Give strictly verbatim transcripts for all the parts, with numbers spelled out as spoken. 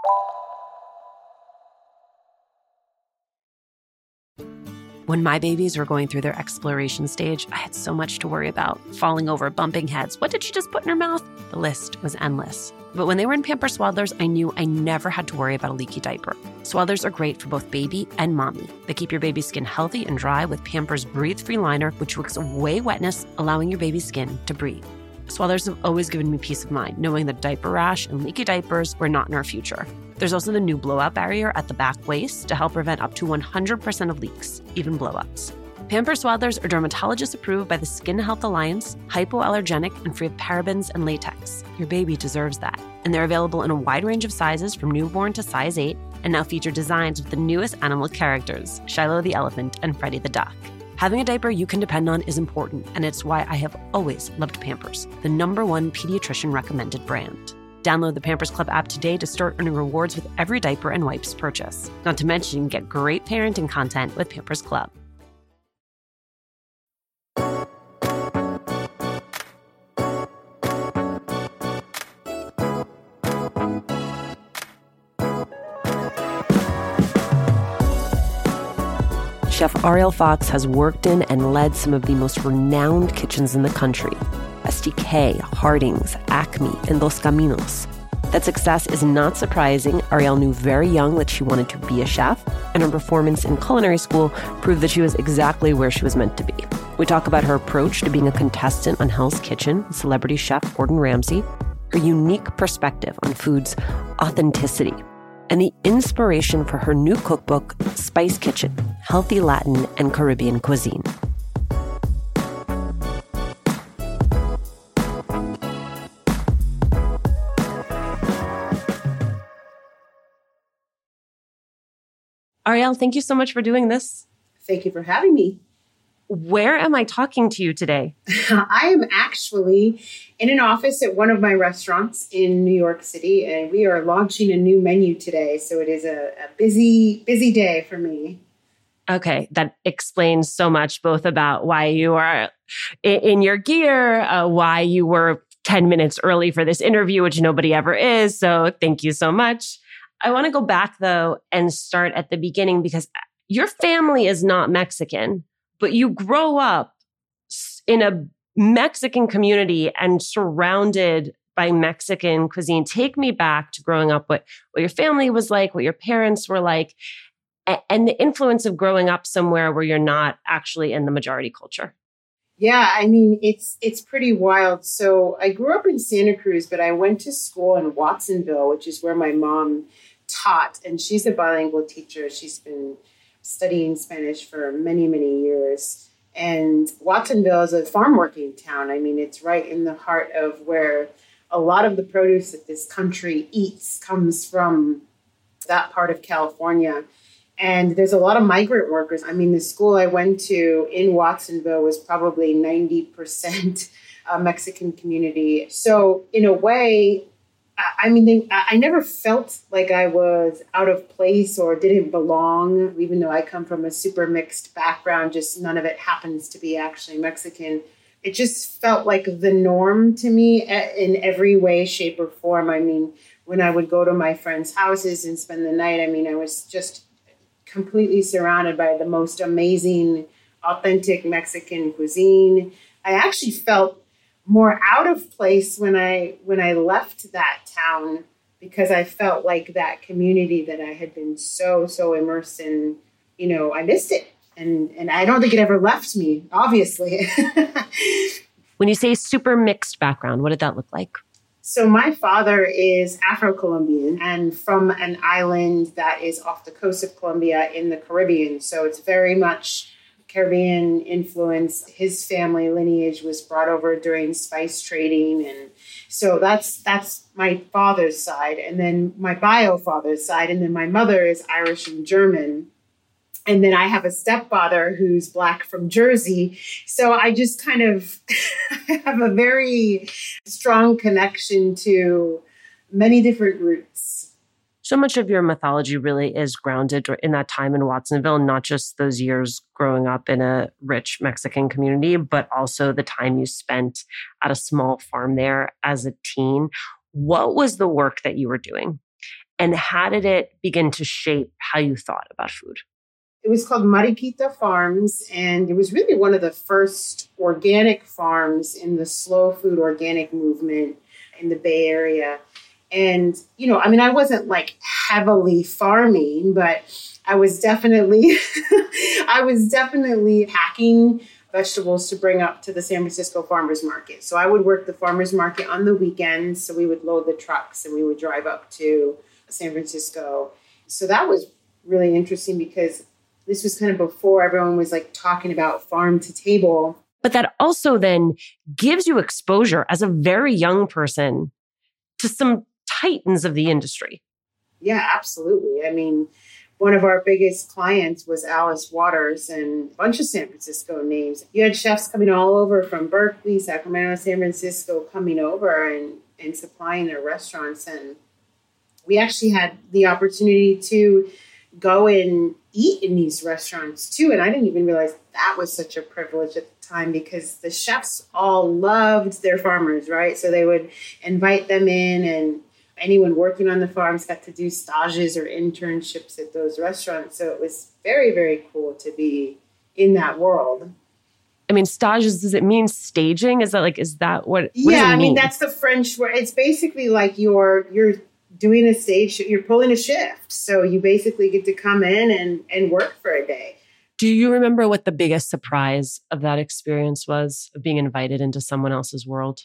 When my babies were going through their exploration stage, I had so much to worry about. Falling over, bumping heads. What did she just put in her mouth? The list was endless. But when they were in Pampers Swaddlers, I knew I never had to worry about a leaky diaper. Swaddlers are great for both baby and mommy. They keep your baby's skin healthy and dry with Pampers Breathe-Free Liner, which wicks away wetness, allowing your baby's skin to breathe. Swaddlers have always given me peace of mind, knowing that diaper rash and leaky diapers were not in our future. There's also the new blowout barrier at the back waist to help prevent up to one hundred percent of leaks, even blowouts. Pampers Swaddlers are dermatologist approved by the Skin Health Alliance, hypoallergenic, and free of parabens and latex. Your baby deserves that. And they're available in a wide range of sizes from newborn to size eight, and now feature designs with the newest animal characters, Shiloh the elephant and Freddie the duck. Having a diaper you can depend on is important, and it's why I have always loved Pampers, the number one pediatrician recommended brand. Download the Pampers Club app today to start earning rewards with every diaper and wipes purchase. Not to mention, get great parenting content with Pampers Club. Chef Ariel Fox has worked in and led some of the most renowned kitchens in the country. S T K, Harding's, Acme, and Dos Caminos. That success is not surprising. Ariel knew very young that she wanted to be a chef, and her performance in culinary school proved that she was exactly where she was meant to be. We talk about her approach to being a contestant on Hell's Kitchen with celebrity chef Gordon Ramsay, her unique perspective on food's authenticity, and the inspiration for her new cookbook, Spice Kitchen, Healthy Latin and Caribbean Cuisine. Ariel, thank you so much for doing this. Thank you for having me. Where am I talking to you today? I am actually in an office at one of my restaurants in New York City, and we are launching a new menu today. So it is a, a busy, busy day for me. Okay, that explains so much, both about why you are in your gear, uh, why you were ten minutes early for this interview, which nobody ever is. So thank you so much. I want to go back, though, and start at the beginning, because your family is not Mexican, but you grow up in a Mexican community and surrounded by Mexican cuisine. Take me back to growing up, what, what your family was like, what your parents were like, and the influence of growing up somewhere where you're not actually in the majority culture. Yeah, I mean, it's it's pretty wild. So I grew up in Santa Cruz, but I went to school in Watsonville, which is where my mom taught. And she's a bilingual teacher. She's been studying Spanish for many, many years. And Watsonville is a farm working town. I mean, it's right in the heart of where a lot of the produce that this country eats comes from that part of California. And there's a lot of migrant workers. I mean, the school I went to in Watsonville was probably ninety percent a Mexican community. So in a way, I mean, they, I never felt like I was out of place or didn't belong, even though I come from a super mixed background. Just none of it happens to be actually Mexican. It just felt like the norm to me in every way, shape, or form. I mean, when I would go to my friends' houses and spend the night, I mean, I was just completely surrounded by the most amazing, authentic Mexican cuisine. I actually felt more out of place when I when I left that town, because I felt like that community that I had been so, so immersed in, you know, I missed it. And and I don't think it ever left me, obviously. When you say super mixed background, what did that look like? So my father is Afro-Colombian and from an island that is off the coast of Colombia in the Caribbean. So it's very much Caribbean influence. His family lineage was brought over during spice trading. And so that's that's my father's side. And then my bio father's side. And then my mother is Irish and German. And then I have a stepfather who's Black from Jersey. So I just kind of have a very strong connection to many different roots. So much of your mythology really is grounded in that time in Watsonville, not just those years growing up in a rich Mexican community, but also the time you spent at a small farm there as a teen. What was the work that you were doing? And how did it begin to shape how you thought about food? It was called Mariquita Farms, and it was really one of the first organic farms in the slow food organic movement in the Bay Area. And, you know, I mean, I wasn't like heavily farming, but I was definitely, I was definitely packing vegetables to bring up to the San Francisco farmers market. So I would work the farmers market on the weekends. So we would load the trucks and we would drive up to San Francisco. So that was really interesting because this was kind of before everyone was like talking about farm to table. But that also then gives you exposure as a very young person to some titans of the industry. Yeah, absolutely. I mean, one of our biggest clients was Alice Waters and a bunch of San Francisco names. You had chefs coming all over from Berkeley, Sacramento, San Francisco coming over and, and supplying their restaurants. And we actually had the opportunity to go and eat in these restaurants too. And I didn't even realize that was such a privilege at the time because the chefs all loved their farmers, right? So they would invite them in, and anyone working on the farms got to do stages or internships at those restaurants. So it was very, very cool to be in that world. I mean, stages, does it mean staging? Is that like, is that what, what yeah, does it I mean, mean? that's the French word. It's basically like you're, you're doing a stage, you're pulling a shift. So you basically get to come in and, and work for a day. Do you remember what the biggest surprise of that experience was, of being invited into someone else's world?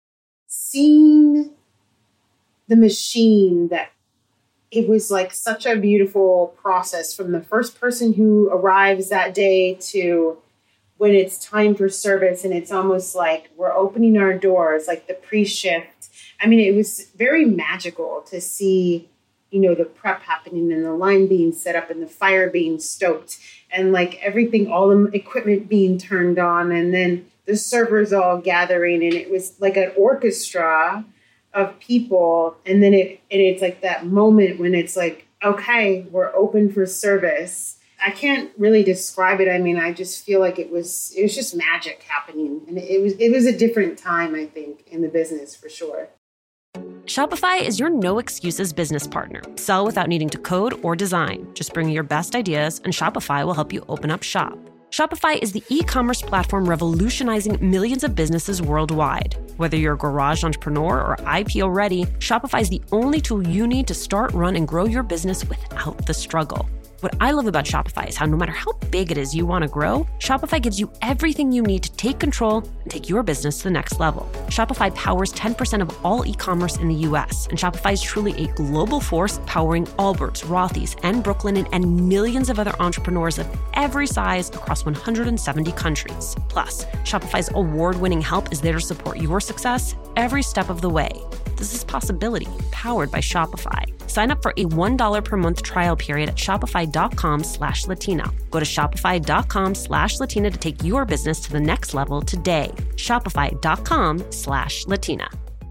Seeing the machine, that it was like such a beautiful process from the first person who arrives that day to when it's time for service. And it's almost like we're opening our doors, like the pre-shift. I mean, it was very magical to see, you know, the prep happening and the line being set up and the fire being stoked and like everything, all the equipment being turned on, and then the servers all gathering. And it was like an orchestra of people. And then it, and it's like that moment when it's like, okay, we're open for service. I can't really describe it. I mean, I just feel like it was, it was just magic happening. And it was, it was a different time, I think, in the business for sure. Shopify is your no excuses business partner. Sell without needing to code or design. Just bring your best ideas and Shopify will help you open up shop. Shopify is the e-commerce platform revolutionizing millions of businesses worldwide. Whether you're a garage entrepreneur or I P O ready, Shopify is the only tool you need to start, run, and grow your business without the struggle. What I love about Shopify is how no matter how big it is you want to grow, Shopify gives you everything you need to take control and take your business to the next level. Shopify powers ten percent of all e-commerce in the U S, and Shopify is truly a global force powering Allbirds, Rothy's, and Brooklinen, and millions of other entrepreneurs of every size across one hundred seventy countries. Plus, Shopify's award-winning help is there to support your success every step of the way. This is Possibility, powered by Shopify. Sign up for a one dollar per month trial period at shopify.com slash Latina. Go to shopify.com slash Latina to take your business to the next level today. Shopify.com slash Latina.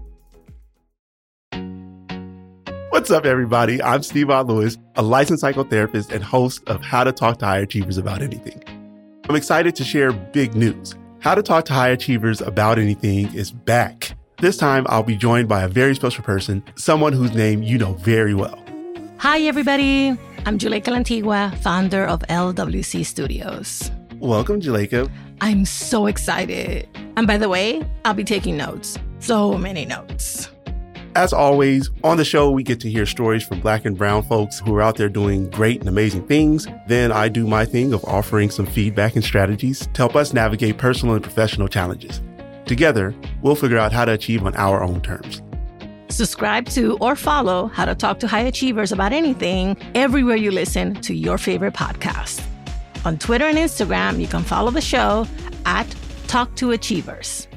What's up, everybody? I'm Steve-Aud Lewis, a licensed psychotherapist and host of How to Talk to High Achievers About Anything. I'm excited to share big news. How to Talk to High Achievers About Anything is back. This time, I'll be joined by a very special person, someone whose name you know very well. Hi, everybody. I'm Juleyka Lantigua, founder of L W C Studios. Welcome, Juleyka. I'm so excited. And by the way, I'll be taking notes. So many notes. As always, on the show, we get to hear stories from Black and brown folks who are out there doing great and amazing things. Then I do my thing of offering some feedback and strategies to help us navigate personal and professional challenges. Together, we'll figure out how to achieve on our own terms. Subscribe to or follow How to Talk to High Achievers About Anything everywhere you listen to your favorite podcast. On Twitter and Instagram, you can follow the show at Talk to Achievers.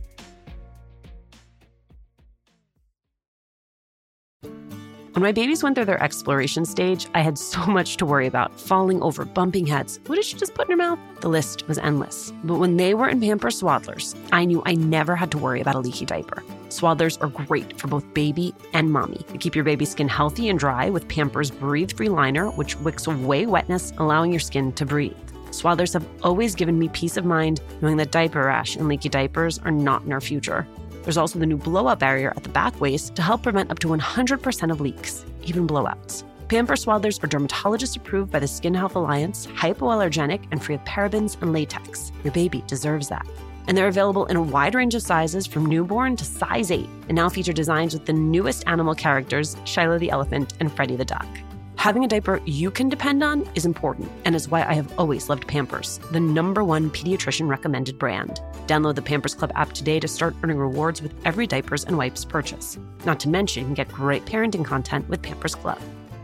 When my babies went through their exploration stage, I had so much to worry about. Falling over, bumping heads. What did she just put in her mouth? The list was endless. But when they were in Pampers Swaddlers, I knew I never had to worry about a leaky diaper. Swaddlers are great for both baby and mommy. They keep your baby's skin healthy and dry with Pampers Breathe-Free Liner, which wicks away wetness, allowing your skin to breathe. Swaddlers have always given me peace of mind knowing that diaper rash and leaky diapers are not in our future. There's also the new blowout barrier at the back waist to help prevent up to one hundred percent of leaks, even blowouts. Pampers Swaddlers are dermatologist approved by the Skin Health Alliance, hypoallergenic, and free of parabens and latex. Your baby deserves that. And they're available in a wide range of sizes from newborn to size eight, and now feature designs with the newest animal characters, Shiloh the elephant and Freddie the duck. Having a diaper you can depend on is important, and is why I have always loved Pampers, the number one pediatrician recommended brand. Download the Pampers Club app today to start earning rewards with every diapers and wipes purchase. Not to mention, you can get great parenting content with Pampers Club.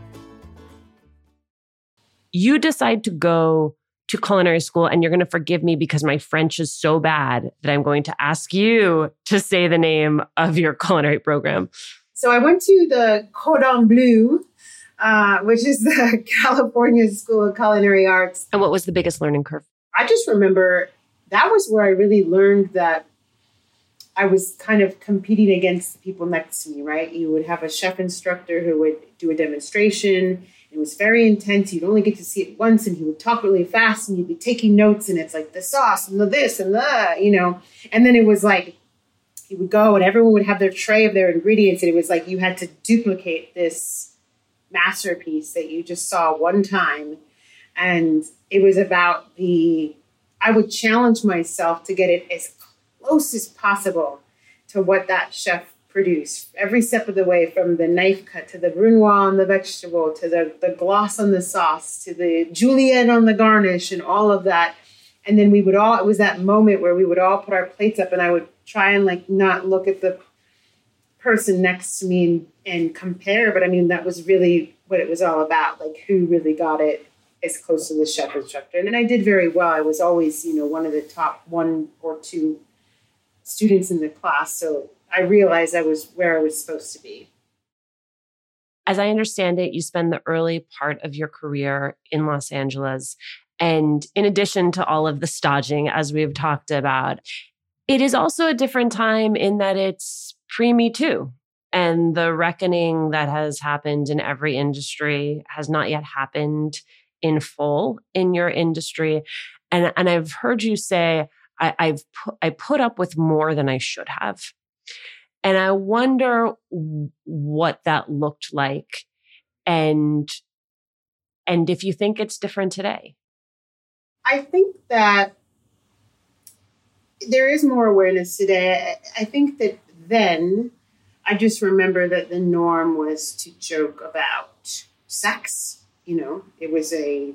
You decide to go to culinary school, and you're going to forgive me because my French is so bad that I'm going to ask you to say the name of your culinary program. So I went to the Cordon Bleu, uh, which is the California School of Culinary Arts. And what was the biggest learning curve? I just remember that was where I really learned that I was kind of competing against the people next to me, right? You would have a chef instructor who would do a demonstration. It was very intense. You'd only get to see it once, and he would talk really fast, and you'd be taking notes, and it's like the sauce and the this and the, you know. And then it was like he would go, and everyone would have their tray of their ingredients, and it was like you had to duplicate this masterpiece that you just saw one time. And it was about the, I would challenge myself to get it as close as possible to what that chef produce every step of the way, from the knife cut to the brunoise on the vegetable, to the, the gloss on the sauce, to the julienne on the garnish, and all of that. And then we would all, it was that moment where we would all put our plates up, and I would try and like not look at the person next to me and, and compare. But I mean, that was really what it was all about, like who really got it as close to the chef instructor. And I did very well. I was always, you know, one of the top one or two students in the class. So I realized I was where I was supposed to be. As I understand it, you spend the early part of your career in Los Angeles. And in addition to all of the staging, as we've talked about, it is also a different time in that it's pre-Me Too. And the reckoning that has happened in every industry has not yet happened in full in your industry. And, and I've heard you say, I, I've pu- I put up with more than I should have. And I wonder what that looked like, and and if you think it's different today. I think that there is more awareness today. I think that then I just remember that the norm was to joke about sex. You know, it was a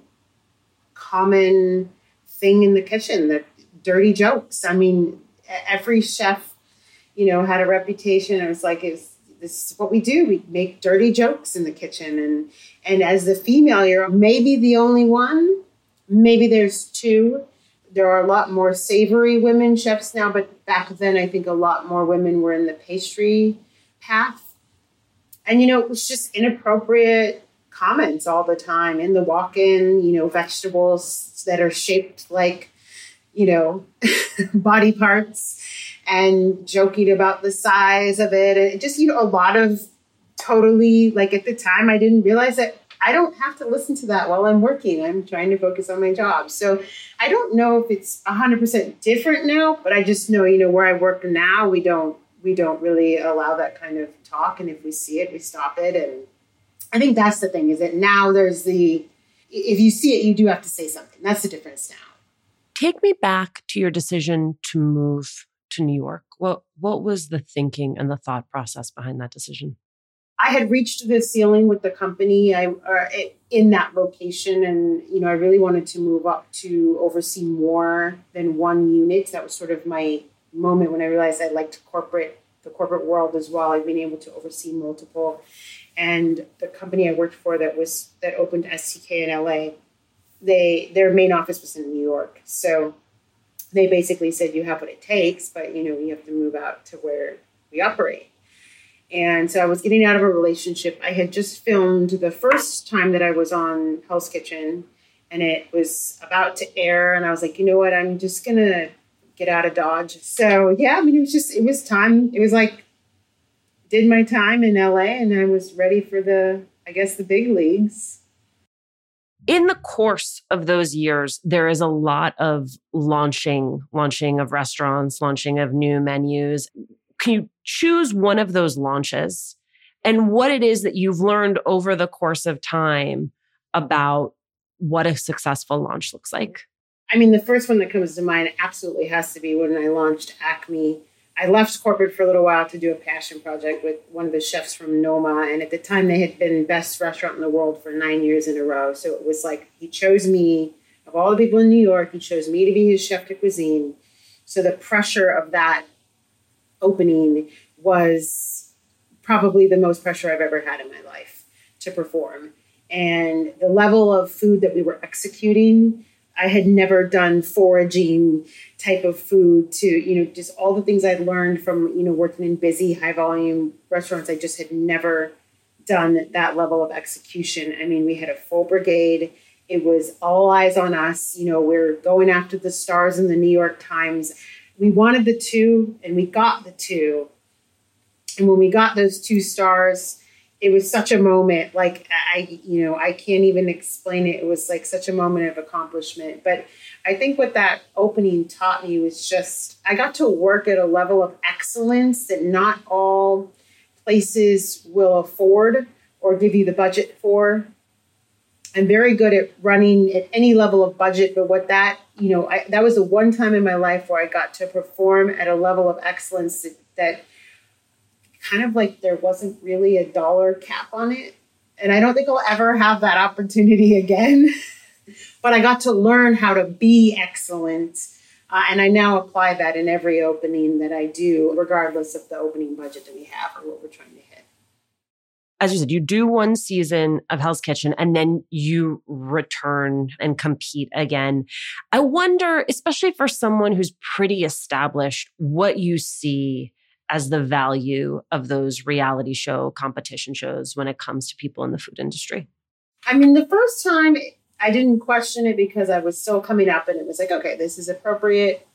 common thing in the kitchen, that dirty jokes. I mean, every chef, you know, had a reputation. It was like, it's, this is what we do. We make dirty jokes in the kitchen. And, and as the female, you're maybe the only one. Maybe there's two. There are a lot more savory women chefs now, but back then, I think a lot more women were in the pastry path. And, you know, it was just inappropriate comments all the time in the walk-in, you know, vegetables that are shaped like, you know, body parts, and joking about the size of it. And just, you know, a lot of totally, like at the time, I didn't realize that I don't have to listen to that while I'm working. I'm trying to focus on my job. So I don't know if it's one hundred percent different now, but I just know, you know, where I work now, we don't, we don't really allow that kind of talk. And if we see it, we stop it. And I think that's the thing, is that now there's the, if you see it, you do have to say something. That's the difference now. Take me back to your decision to move to New York. What what was the thinking and the thought process behind that decision? I had reached the ceiling with the company I, or in that location. And, you know, I really wanted to move up to oversee more than one unit. That was sort of my moment when I realized I liked corporate, the corporate world as well. I've been able to oversee multiple. And the company I worked for that was, that opened S T K in L A, they, their main office was in New York. So they basically said, you have what it takes, but, you know, you have to move out to where we operate. And so I was getting out of a relationship. I had just filmed the first time that I was on Hell's Kitchen, and it was about to air. And I was like, you know what, I'm just going to get out of Dodge. So, yeah, I mean, it was just, it was time. It was like, did my time in L A, and I was ready for the, I guess, the big leagues. In the course of those years, there is a lot of launching, launching of restaurants, launching of new menus. can you choose one of those launches and what it is that you've learned over the course of time about what a successful launch looks like? I mean, the first one that comes to mind absolutely has to be when I launched Acme. I left corporate for a little while to do a passion project with one of the chefs from Noma. And at the time, they had been best restaurant in the world for nine years in a row. So it was like he chose me, of all the people in New York, he chose me to be his chef de cuisine. So the pressure of that opening was probably the most pressure I've ever had in my life to perform. And the level of food that we were executing, I had never done foraging type of food to, you know, just all the things I'd learned from, you know, working in busy, high volume restaurants. I just had never done that level of execution. I mean, we had a full brigade. It was all eyes on us. You know, we're going after the stars in the New York Times. We wanted the two and we got the two. And when we got those two stars, it was such a moment, like I, you know, I can't even explain it. It was like such a moment of accomplishment. But I think what that opening taught me was just, I got to work at a level of excellence that not all places will afford or give you the budget for. I'm very good at running at any level of budget, but what that, you know, I, that was the one time in my life where I got to perform at a level of excellence that, that kind of like there wasn't really a dollar cap on it. And I don't think I'll ever have that opportunity again. But I got to learn how to be excellent. Uh, and I now apply that in every opening that I do, regardless of the opening budget that we have or what we're trying to hit. As you said, you do one season of Hell's Kitchen and then you return and compete again. I wonder, especially for someone who's pretty established, what you see as the value of those reality show competition shows when it comes to people in the food industry? I mean, the first time I didn't question it because I was still coming up and it was like, okay, this is appropriate.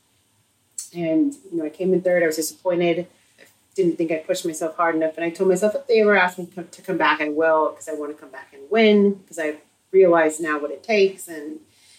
And, you know, I came in third. I was disappointed. I didn't think I pushed myself hard enough. And I told myself if they ever ask me to come back, I will, because I want to come back and win, because I realize now what it takes. And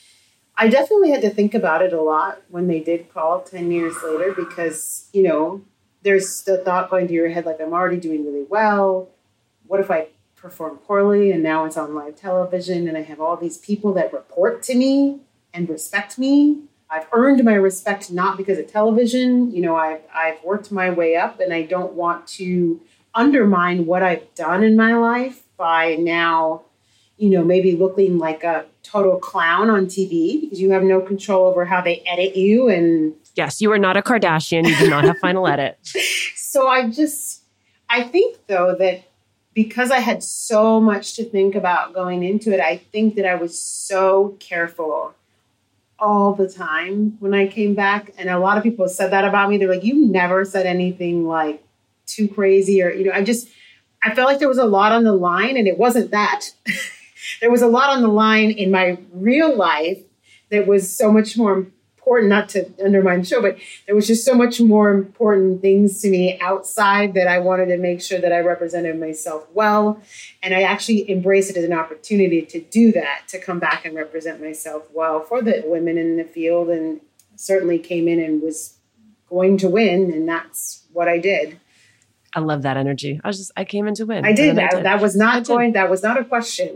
I definitely had to think about it a lot when they did call ten years later, because, you know, there's the thought going through your head, like, I'm already doing really well. What if I perform poorly and now it's on live television and I have all these people that report to me and respect me? I've earned my respect not because of television. You know, I've, I've worked my way up and I don't want to undermine what I've done in my life by now, you know, maybe looking like a total clown on T V, because you have no control over how they edit you. And yes, you are not a Kardashian. You do not have final edit. So I just, I think though that because I had so much to think about going into it, I think that I was so careful all the time when I came back. And a lot of people said that about me. They're like, you never said anything like too crazy, or, you know, I just, I felt like there was a lot on the line, and it wasn't that. There was a lot on the line in my real life that was so much more important, not to undermine the show, but there was just so much more important things to me outside that I wanted to make sure that I represented myself well. And I actually embraced it as an opportunity to do that, to come back and represent myself well for the women in the field, and certainly came in and was going to win. And that's what I did. I love that energy. I was just, I came in to win. I did. I did. That was not going, that was not a question.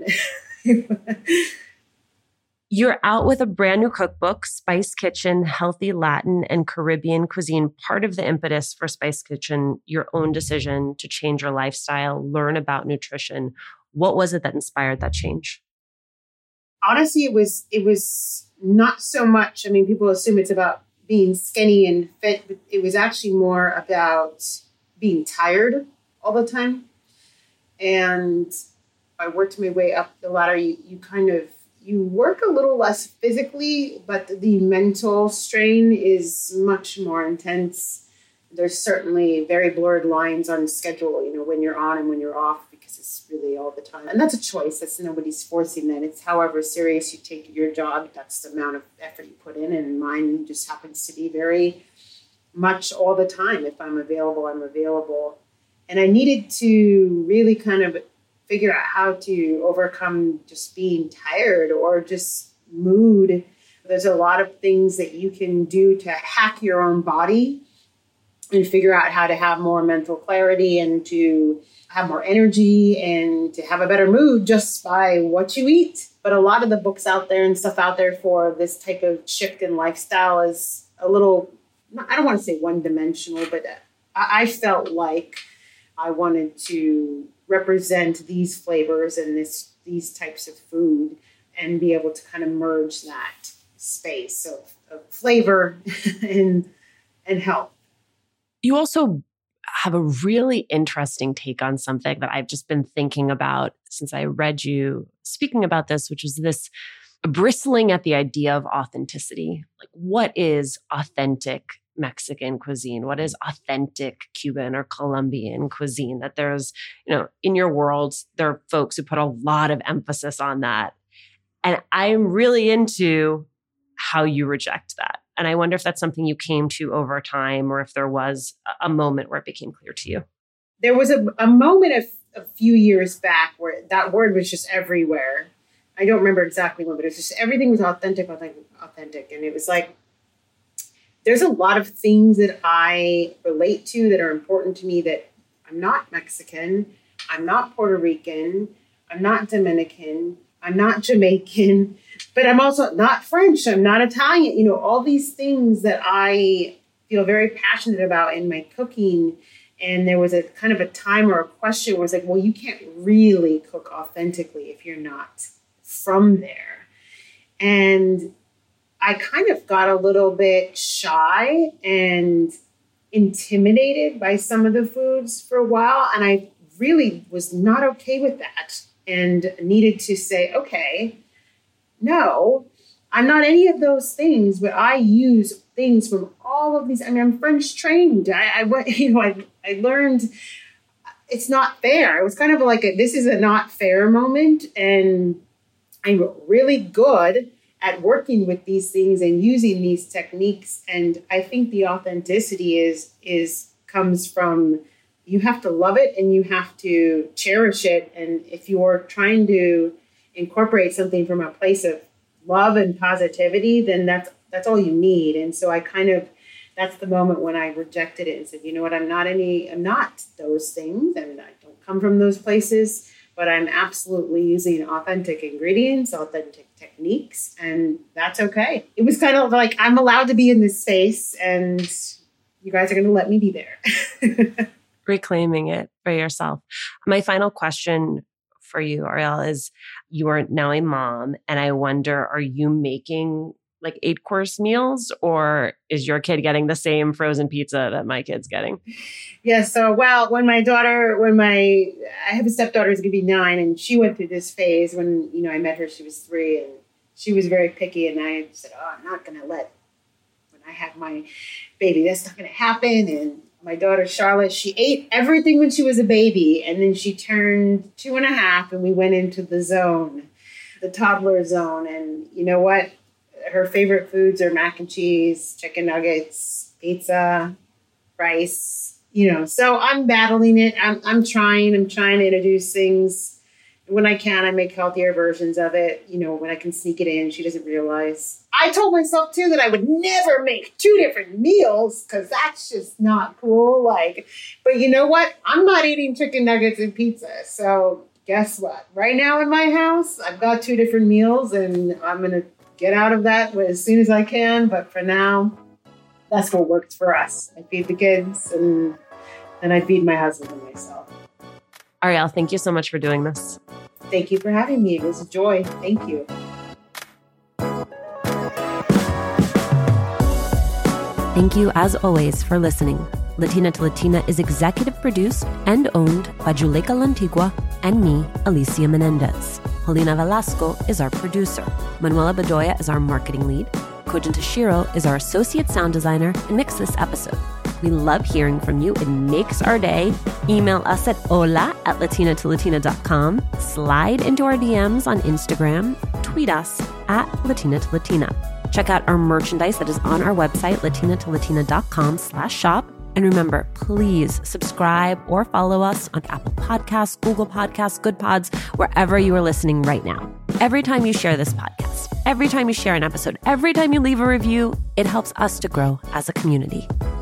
You're out with a brand new cookbook, Spice Kitchen, Healthy Latin and Caribbean Cuisine. Part of the impetus for Spice Kitchen, your own decision to change your lifestyle, learn about nutrition. What was it that inspired that change? Honestly, it was, it was not so much, I mean, people assume it's about being skinny and fit, but it was actually more about being tired all the time. And I worked my way up the ladder. You, you kind of, you work a little less physically, but the mental strain is much more intense. There's certainly very blurred lines on schedule, you know, when you're on and when you're off, because it's really all the time. And that's a choice. That's, nobody's forcing that. It's however serious you take your job, that's the amount of effort you put in. And mine just happens to be very much all the time. If I'm available, I'm available. And I needed to really kind of figure out how to overcome just being tired or just mood. There's a lot of things that you can do to hack your own body and figure out how to have more mental clarity and to have more energy and to have a better mood just by what you eat. But a lot of the books out there and stuff out there for this type of shift in lifestyle is a little, I don't want to say one-dimensional, but I felt like I wanted to represent these flavors and this these types of food and be able to kind of merge that space of, of flavor and and health. You also have a really interesting take on something that I've just been thinking about since I read you speaking about this, which is this bristling at the idea of authenticity. Like, what is authentic Mexican cuisine? What is authentic Cuban or Colombian cuisine? That there's, you know, in your world, there are folks who put a lot of emphasis on that. And I'm really into how you reject that. And I wonder if that's something you came to over time or if there was a moment where it became clear to you. There was a, a moment a, a few years back where that word was just everywhere. I don't remember exactly when, but it was just everything was authentic, authentic, authentic. And it was like, there's a lot of things that I relate to that are important to me that I'm not Mexican, I'm not Puerto Rican, I'm not Dominican, I'm not Jamaican, but I'm also not French, I'm not Italian. You know, all these things that I feel very passionate about in my cooking. And there was a kind of a time or a question where it's like, well, you can't really cook authentically if you're not from there. And I kind of got a little bit shy and intimidated by some of the foods for a while. And I really was not okay with that and needed to say, okay, no, I'm not any of those things, but I use things from all of these. I mean, I'm French trained. I, I went, you know, I, I learned it's not fair. It was kind of like a, this is a not fair moment. And I'm really good at working with these things and using these techniques. And I think the authenticity is, is comes from, you have to love it and you have to cherish it. And if you're trying to incorporate something from a place of love and positivity, then that's, that's all you need. And so I kind of, that's the moment when I rejected it and said, you know what, I'm not any, I'm not those things. I mean, I don't come from those places, but I'm absolutely using authentic ingredients, authentic techniques, and that's okay. It was kind of like, I'm allowed to be in this space and you guys are going to let me be there. Reclaiming it for yourself. My final question for you, Ariel, is you are now a mom, and I wonder, are you making like eight course meals, or is your kid getting the same frozen pizza that my kid's getting? Yeah. So, well, when my daughter, when my, I have a stepdaughter who's going to be nine, and she went through this phase when, you know, I met her, she was three, and she was very picky. And I said, oh, I'm not going to let, when I have my baby, that's not going to happen. And my daughter, Charlotte, she ate everything when she was a baby. And then she turned two and a half and we went into the zone, the toddler zone. And you know what? Her favorite foods are mac and cheese, chicken nuggets, pizza, rice, you know. So I'm battling it. I'm I'm trying. I'm trying to introduce things. When I can, I make healthier versions of it. You know, when I can sneak it in, she doesn't realize. I told myself, too, that I would never make two different meals because that's just not cool. Like, but you know what? I'm not eating chicken nuggets and pizza. So guess what? Right now in my house, I've got two different meals, and I'm going to get out of that as soon as I can. But for now, that's what works for us. I feed the kids and then I feed my husband and myself. Ariel, thank you so much for doing this. Thank you for having me. It was a joy. Thank you. Thank you, as always, for listening. Latina to Latina is executive produced and owned by Juleka Lantigua and me, Alicia Menendez. Helena Velasco is our producer. Manuela Bedoya is our marketing lead. Kojin Tashiro is our associate sound designer and mixed this episode. We love hearing from you. It makes our day. Email us at hola at latina to latina dot com. Slide into our D Ms on Instagram. Tweet us at Latina to Latina. Check out our merchandise that is on our website, latina to latina dot com slash shop. And remember, please subscribe or follow us on Apple Podcasts, Google Podcasts, Good Pods, wherever you are listening right now. Every time you share this podcast, every time you share an episode, every time you leave a review, it helps us to grow as a community.